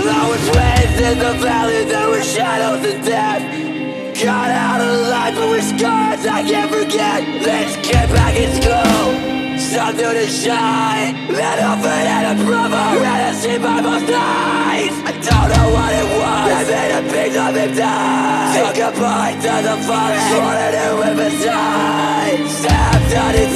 I was raised in the valley, there were shadows and death. Got out alive, but with scars I can't forget. Let's get back in school, something to shine. Let off it and a brother, and I see by most eyes. I don't know what it was, I made a piece of him die. Took a bite to the forest, wanted to live inside. Stabbed on his